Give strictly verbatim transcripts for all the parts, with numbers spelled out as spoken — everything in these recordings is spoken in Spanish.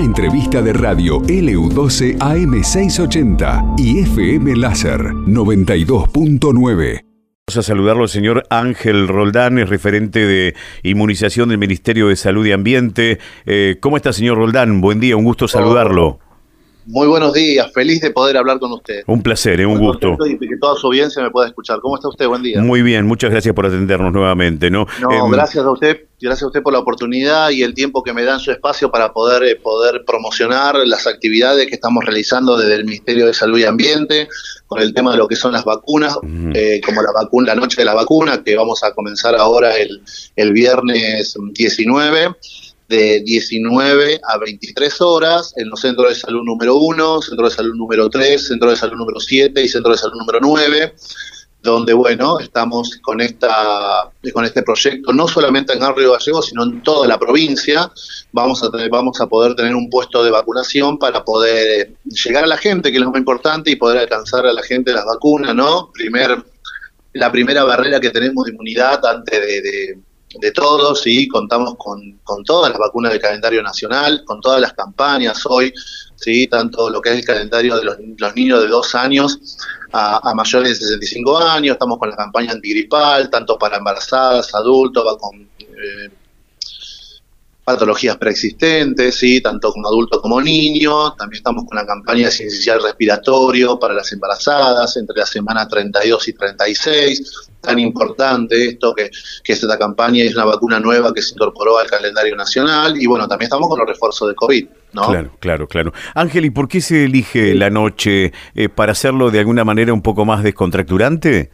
entrevista de radio L U doce A M seiscientos ochenta y F M Láser noventa y dos punto nueve. Vamos a saludarlo al señor Ángel Roldán, es referente de inmunización del Ministerio de Salud y Ambiente. Eh, ¿Cómo está, señor Roldán? Buen día, un gusto saludarlo. Muy buenos días, feliz de poder hablar con usted. Un placer, eh, un Muy gusto. Y que toda su audiencia me pueda escuchar. ¿Cómo está usted? Buen día. Muy bien, muchas gracias por atendernos nuevamente, ¿no? No, eh, gracias a usted, gracias a usted por la oportunidad y el tiempo que me dan su espacio para poder, eh, poder promocionar las actividades que estamos realizando desde el Ministerio de Salud y Ambiente, con el tema de lo que son las vacunas, uh-huh. eh, como la vacuna, la noche de la vacuna, que vamos a comenzar ahora el, el viernes diecinueve. De diecinueve a veintitrés horas en los centros de salud número uno, centro de salud número tres, centro de salud número siete y centro de salud número nueve, donde, bueno, estamos con esta con este proyecto, no solamente en Río Gallegos, sino en toda la provincia. Vamos a tener, vamos a poder tener un puesto de vacunación para poder llegar a la gente, que es lo más importante, y poder alcanzar a la gente las vacunas, ¿no? Primer, la primera barrera que tenemos de inmunidad antes de... de de todos, sí, contamos con, con todas las vacunas del calendario nacional, con todas las campañas hoy, sí, tanto lo que es el calendario de los, los niños de dos años a, a mayores de sesenta y cinco años, estamos con la campaña antigripal, tanto para embarazadas, adultos, va con eh, patologías preexistentes, sí, tanto como adultos como niños. También estamos con la campaña de sincicial respiratorio para las embarazadas entre la semana treinta y dos y treinta y seis. Tan importante esto que, que esta campaña es una vacuna nueva que se incorporó al calendario nacional. Y bueno, también estamos con los refuerzos de COVID, ¿no? Claro, claro, claro. Ángel, ¿y por qué se elige la noche? Eh, ¿Para hacerlo de alguna manera un poco más descontracturante?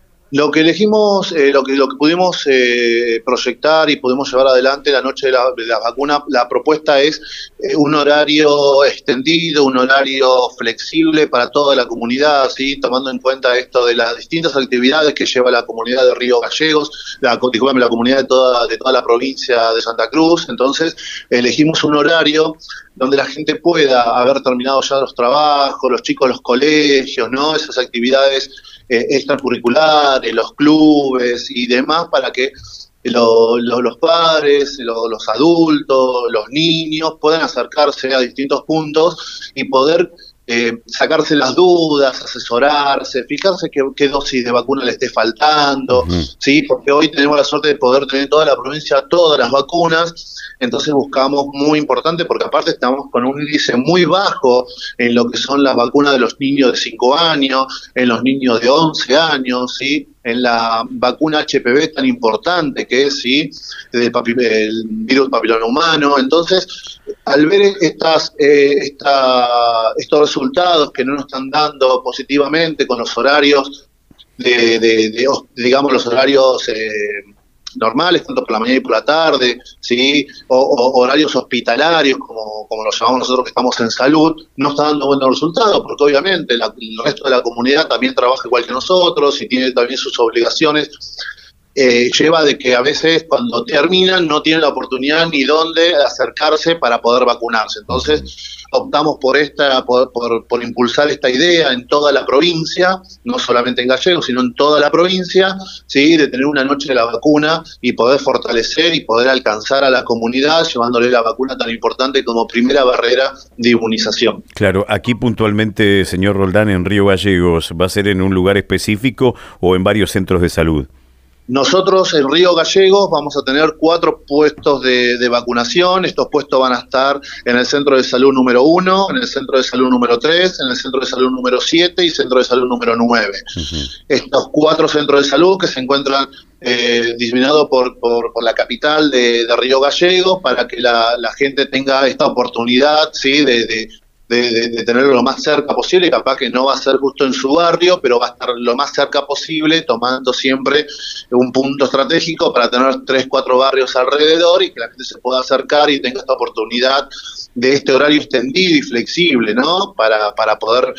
Lo que elegimos, eh, lo que lo que pudimos eh, proyectar y pudimos llevar adelante la noche de la, de la vacuna, la propuesta es eh, un horario extendido, un horario flexible para toda la comunidad, ¿sí? Tomando en cuenta esto de las distintas actividades que lleva la comunidad de Río Gallegos, la, disculpame, la comunidad de toda, de toda la provincia de Santa Cruz. Entonces elegimos un horario donde la gente pueda haber terminado ya los trabajos, los chicos los colegios, ¿no? Esas actividades eh, extracurriculares, los clubes y demás, para que lo, lo, los padres, lo, los adultos, los niños puedan acercarse a distintos puntos y poder eh, sacarse las dudas, asesorarse, fijarse qué, qué dosis de vacuna le esté faltando, uh-huh. ¿sí? Porque hoy tenemos la suerte de poder tener en toda la provincia todas las vacunas. Entonces buscamos, muy importante, porque aparte estamos con un índice muy bajo en lo que son las vacunas de los niños de cinco años, en los niños de once años, ¿sí? En la vacuna H P V tan importante que es, ¿sí? del papi, el virus papiloma humano. Entonces, al ver estas, eh, esta, estos resultados que no nos están dando positivamente con los horarios, de, de, de digamos, los horarios... Eh, normales, tanto por la mañana y por la tarde, ¿sí? o, o horarios hospitalarios, como, como los llamamos nosotros que estamos en salud, no está dando buenos resultados, porque obviamente la, el resto de la comunidad también trabaja igual que nosotros y tiene también sus obligaciones. Eh, lleva de que a veces cuando terminan no tienen la oportunidad ni dónde acercarse para poder vacunarse. Entonces optamos por esta, por, por, por impulsar esta idea en toda la provincia, no solamente en Gallegos, sino en toda la provincia, ¿sí? De tener una noche de la vacuna y poder fortalecer y poder alcanzar a la comunidad llevándole la vacuna tan importante como primera barrera de inmunización. Claro, aquí puntualmente, señor Roldán, en Río Gallegos, ¿va a ser en un lugar específico o en varios centros de salud? Nosotros en Río Gallegos vamos a tener cuatro puestos de, de vacunación. Estos puestos van a estar en el centro de salud número uno, en el centro de salud número tres, en el centro de salud número siete y centro de salud número nueve. Uh-huh. Estos cuatro centros de salud que se encuentran eh, diseminados por, por, por la capital de, de Río Gallegos, para que la, la gente tenga esta oportunidad, ¿sí? de, de De, de, de tenerlo lo más cerca posible. Capaz que no va a ser justo en su barrio, pero va a estar lo más cerca posible, tomando siempre un punto estratégico para tener tres, cuatro barrios alrededor y que la gente se pueda acercar y tenga esta oportunidad de este horario extendido y flexible, ¿no? Para, para poder,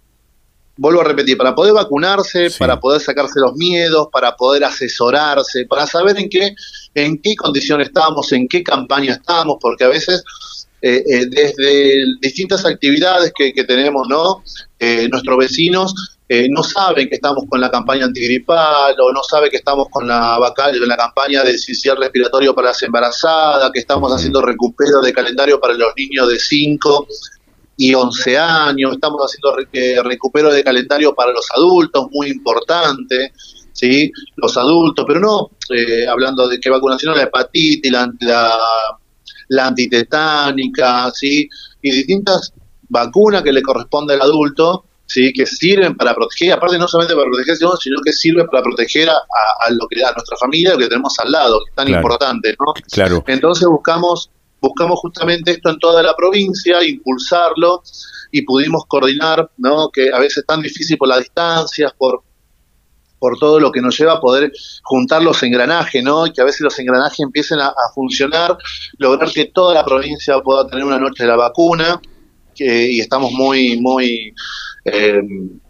vuelvo a repetir, para poder vacunarse, sí. para poder sacarse los miedos, para poder asesorarse, para saber en qué, en qué condición estamos, en qué campaña estamos, porque a veces Eh, eh, desde distintas actividades que, que tenemos, ¿no? Eh, nuestros vecinos eh, no saben que estamos con la campaña antigripal, o no saben que estamos con la, vaca, la campaña del sincicial respiratorio para las embarazadas, que estamos haciendo recupero de calendario para los niños de cinco y once años, estamos haciendo re, eh, recupero de calendario para los adultos, muy importante, ¿sí? Los adultos, pero no eh, hablando de que vacunación a la hepatitis, la, la, la antitetánica, ¿sí? Y distintas vacunas que le corresponde al adulto, ¿sí? Que sirven para proteger, aparte no solamente para protegerse, sino que sirven para proteger a, a, a lo que a nuestra familia, lo que tenemos al lado, que es tan claro, importante, ¿no? Claro. Entonces buscamos buscamos justamente esto en toda la provincia, impulsarlo, y pudimos coordinar, ¿no? Que a veces es tan difícil por las distancias, por por todo lo que nos lleva a poder juntar los engranajes, ¿no? Y que a veces los engranajes empiecen a, a funcionar, lograr que toda la provincia pueda tener una noche de la vacuna, que, y estamos muy, muy, eh,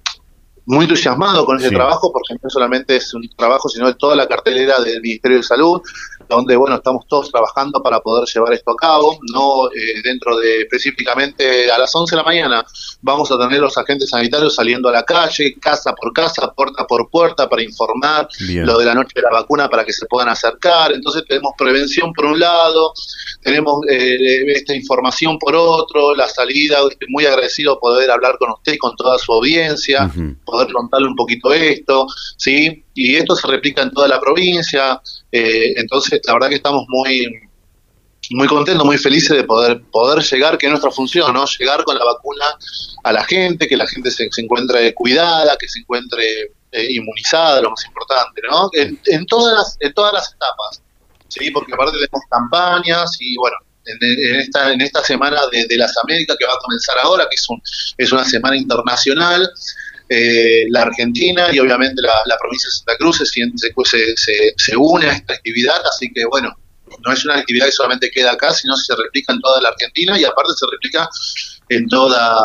muy entusiasmados con ese sí. trabajo, porque no solamente es un trabajo, sino de toda la cartelera del Ministerio de Salud, donde, bueno, estamos todos trabajando para poder llevar esto a cabo, no eh, dentro de, específicamente a las once de la mañana, vamos a tener los agentes sanitarios saliendo a la calle, casa por casa, puerta por puerta, para informar Bien. Lo de la noche de la vacuna, para que se puedan acercar. Entonces tenemos prevención por un lado, tenemos eh, esta información por otro, la salida, muy agradecido poder hablar con usted y con toda su audiencia, uh-huh. poder contarle un poquito esto, ¿sí? Y esto se replica en toda la provincia, eh, entonces la verdad que estamos muy muy contentos, muy felices de poder poder llegar, que es nuestra función, ¿no? Llegar con la vacuna a la gente, que la gente se, se encuentre cuidada, que se encuentre eh, inmunizada, lo más importante, ¿no? En, en todas las, en todas las etapas, ¿sí? Porque aparte tenemos campañas y bueno, en, en esta en esta semana de, de las Américas que va a comenzar ahora, que es un es una semana internacional. Eh, la Argentina y obviamente la, la provincia de Santa Cruz se, se, se, se une a esta actividad, así que bueno, no es una actividad que solamente queda acá, sino que se replica en toda la Argentina y aparte se replica en toda,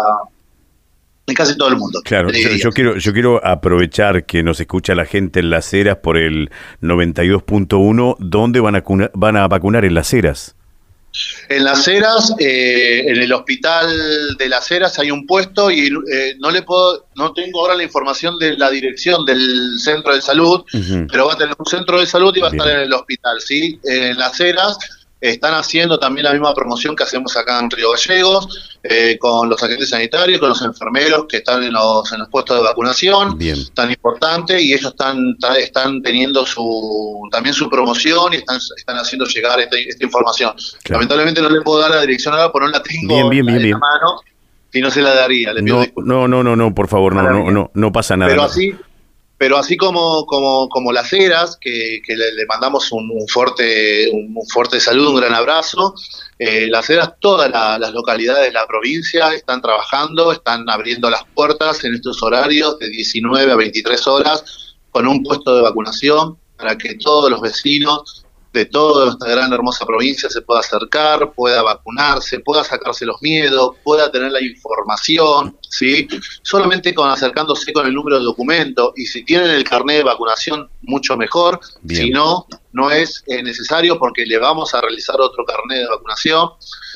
en casi todo el mundo. Claro, yo, yo quiero yo quiero aprovechar que nos escucha la gente en Las Heras por el noventa y dos punto uno, ¿dónde van a, van a vacunar en Las Heras? En Las Heras, eh, en el hospital de Las Heras hay un puesto y eh, no le puedo, no tengo ahora la información de la dirección del centro de salud, uh-huh. pero va a tener un centro de salud y va a Bien. Estar en el hospital, ¿sí? En Las Heras están haciendo también la misma promoción que hacemos acá en Río Gallegos, eh, con los agentes sanitarios, con los enfermeros que están en los, en los puestos de vacunación, Bien. Tan importante, y ellos están están teniendo su también su promoción y están, están haciendo llegar esta, esta información. Claro. Lamentablemente no le puedo dar la dirección ahora porque no la tengo bien, bien, en, bien, en bien. la mano, y no se la daría. Le pido no, no, no, no, no, por favor, no, no, no, no pasa nada. Pero no. así... Pero así como como como Las Heras, que, que le, le mandamos un, un fuerte un, un fuerte saludo, un gran abrazo, eh, Las Heras, todas la, las localidades de la provincia están trabajando, están abriendo las puertas en estos horarios de diecinueve a veintitrés horas, con un puesto de vacunación para que todos los vecinos de toda esta gran hermosa provincia se pueda acercar, pueda vacunarse, pueda sacarse los miedos, pueda tener la información, ¿sí? Solamente con acercándose con el número de documento, y si tienen el carnet de vacunación, mucho mejor. Bien. Si no, no es eh, necesario, porque le vamos a realizar otro carnet de vacunación.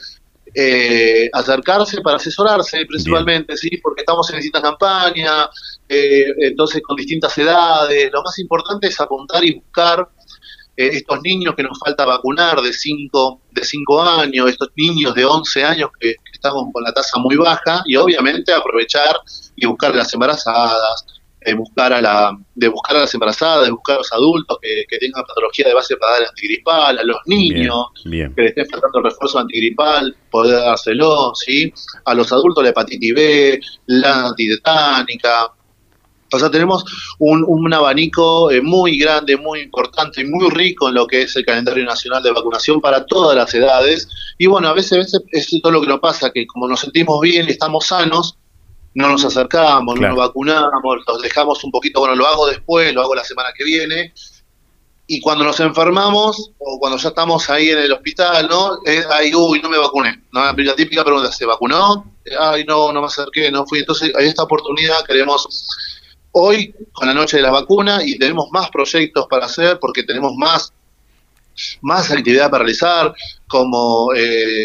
Eh, acercarse para asesorarse principalmente, Bien. Sí, porque estamos en distintas campañas, eh, entonces con distintas edades. Lo más importante es apuntar y buscar Eh, estos niños que nos falta vacunar de cinco de cinco años, estos niños de once años que, que estamos con la tasa muy baja, y obviamente aprovechar y buscar a las embarazadas, eh, buscar a la de buscar a las embarazadas, de buscar a los adultos que, que tengan patología de base para dar antigripal, a los niños bien, bien. que le estén faltando el refuerzo antigripal, poder dárselo, ¿sí? A los adultos la hepatitis B, la antitetánica. O sea, tenemos un, un abanico eh, muy grande, muy importante y muy rico en lo que es el calendario nacional de vacunación para todas las edades. Y bueno, a veces, a veces es todo lo que nos pasa, que como nos sentimos bien y estamos sanos, no nos acercamos, claro. no nos vacunamos, nos dejamos un poquito, bueno, lo hago después, lo hago la semana que viene. Y cuando nos enfermamos, o cuando ya estamos ahí en el hospital, ¿no? Eh, ay, uy, no me vacuné. ¿No? La típica pregunta, ¿se vacunó? Ay, no, no me acerqué, no fui. Entonces, hay esta oportunidad, queremos... Hoy, con la noche de la vacuna, y tenemos más proyectos para hacer, porque tenemos más, más actividad para realizar, como eh,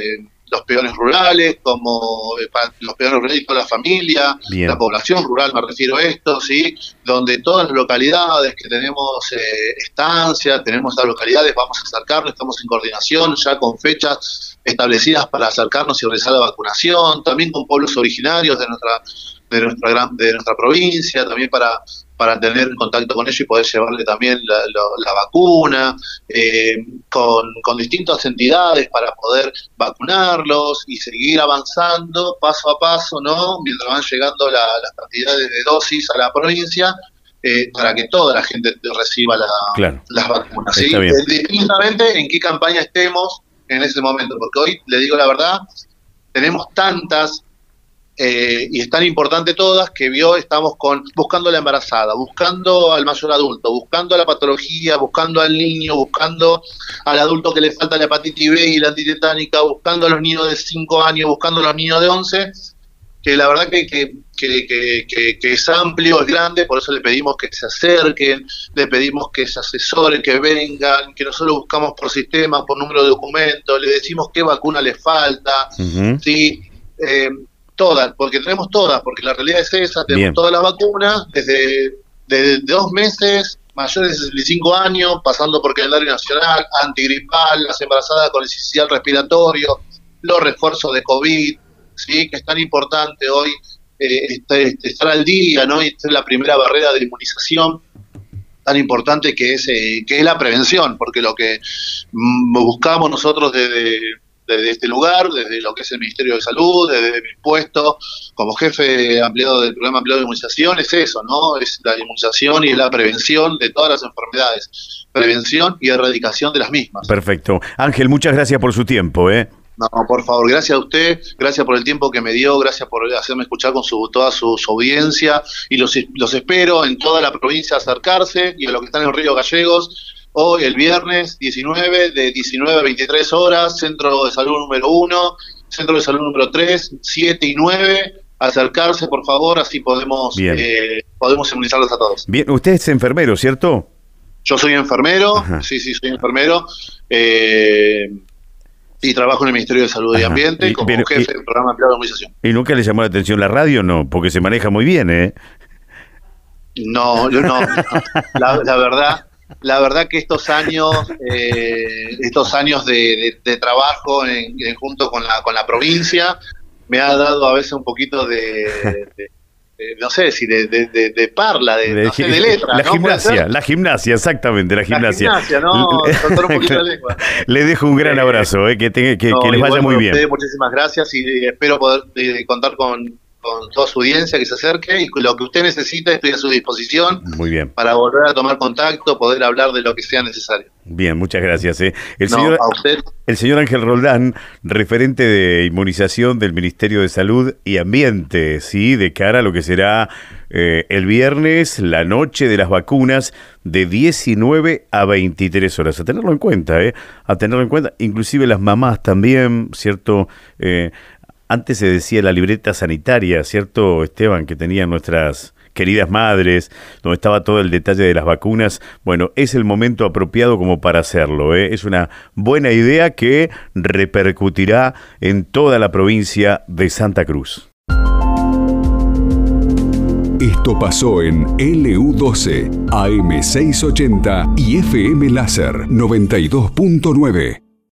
los peones rurales, como eh, para los peones rurales y toda la familia, Bien. la población rural, me refiero a esto, ¿sí? Donde todas las localidades que tenemos eh, estancia, tenemos estas localidades, vamos a acercarnos, estamos en coordinación ya con fechas establecidas para acercarnos y realizar la vacunación, también con pueblos originarios de nuestra de nuestra gran, de nuestra provincia, también para para tener contacto con ellos y poder llevarle también la, la, la vacuna, eh, con, con distintas entidades para poder vacunarlos y seguir avanzando paso a paso, ¿no? Mientras van llegando la, las cantidades de dosis a la provincia, eh, para que toda la gente reciba la, claro. las vacunas. ¿Sí? Está bien. Distintamente en qué campaña estemos en ese momento, porque hoy, le digo la verdad, tenemos tantas Eh, y es tan importante todas que vio, estamos con buscando a la embarazada, buscando al mayor adulto, buscando la patología, buscando al niño, buscando al adulto que le falta la hepatitis B y la antitetánica, buscando a los niños de cinco años, buscando a los niños de once, que la verdad que, que, que, que, que, que es amplio, es grande, por eso le pedimos que se acerquen, le pedimos que se asesoren, que vengan, que nosotros buscamos por sistema, por número de documentos, le decimos qué vacuna les falta, Uh-huh. ¿sí? Eh, todas, porque tenemos todas, porque la realidad es esa, tenemos Bien. todas las vacunas, desde, desde dos meses, mayores de sesenta y cinco años, pasando por calendario nacional, antigripal, las embarazadas con necesidad respiratorio, los refuerzos de COVID, sí, que es tan importante hoy eh, estar al día, ¿no? Y esta es la primera barrera de inmunización tan importante que es, eh, que es la prevención, porque lo que mm, buscamos nosotros desde desde este lugar, desde lo que es el Ministerio de Salud, desde mi puesto como jefe ampliado del programa ampliado de inmunización, es eso, ¿no? Es la inmunización y la prevención de todas las enfermedades, prevención y erradicación de las mismas. Perfecto. Ángel, muchas gracias por su tiempo, ¿eh? No, por favor, gracias a usted, gracias por el tiempo que me dio, gracias por hacerme escuchar con su, toda su, su audiencia, y los, los espero en toda la provincia a acercarse, y a los que están en Río Gallegos, hoy, el viernes diecinueve, de diecinueve a veintitrés horas, Centro de Salud número uno, Centro de Salud número tres, siete y nueve, acercarse, por favor, así podemos eh, podemos inmunizarlos a todos. Bien, usted es enfermero, ¿cierto? Yo soy enfermero, Ajá. sí, sí, soy enfermero, eh, y trabajo en el Ministerio de Salud y Ajá. Ambiente Y, como pero, jefe y, del programa ampliado de inmunización. ¿Y nunca le llamó la atención la radio? No, porque se maneja muy bien, ¿eh? No, yo no, la, la verdad... La verdad que estos años, eh, estos años de, de, de trabajo en, en, junto con la con la provincia, me ha dado a veces un poquito de, de, de no sé si de, de, de, de parla, de, de, no sé, de letra. La ¿no? gimnasia, la gimnasia, exactamente, la gimnasia. La gimnasia, ¿no? Soltar un poquito la lengua. Le dejo un gran abrazo, eh, que, tenga, que, no, que les vaya muy bien. Ustedes, muchísimas gracias y espero poder eh, contar con... con toda su audiencia que se acerque y lo que usted necesite estoy a su disposición. Muy bien. Para volver a tomar contacto, poder hablar de lo que sea necesario. Bien, muchas gracias. Eh. El, no, señor, a usted. el señor Ángel Roldán, referente de inmunización del Ministerio de Salud y Ambiente, ¿sí? De cara a lo que será eh, el viernes, la noche de las vacunas, de diecinueve a veintitrés horas. A tenerlo en cuenta, ¿eh? A tenerlo en cuenta. Inclusive las mamás también, ¿cierto? Eh, Antes se decía la libreta sanitaria, ¿cierto, Esteban? Que tenían nuestras queridas madres, donde estaba todo el detalle de las vacunas. Bueno, es el momento apropiado como para hacerlo, ¿eh? Es una buena idea que repercutirá en toda la provincia de Santa Cruz. Esto pasó en L U doce, A M seiscientos ochenta y F M Láser noventa y dos punto nueve.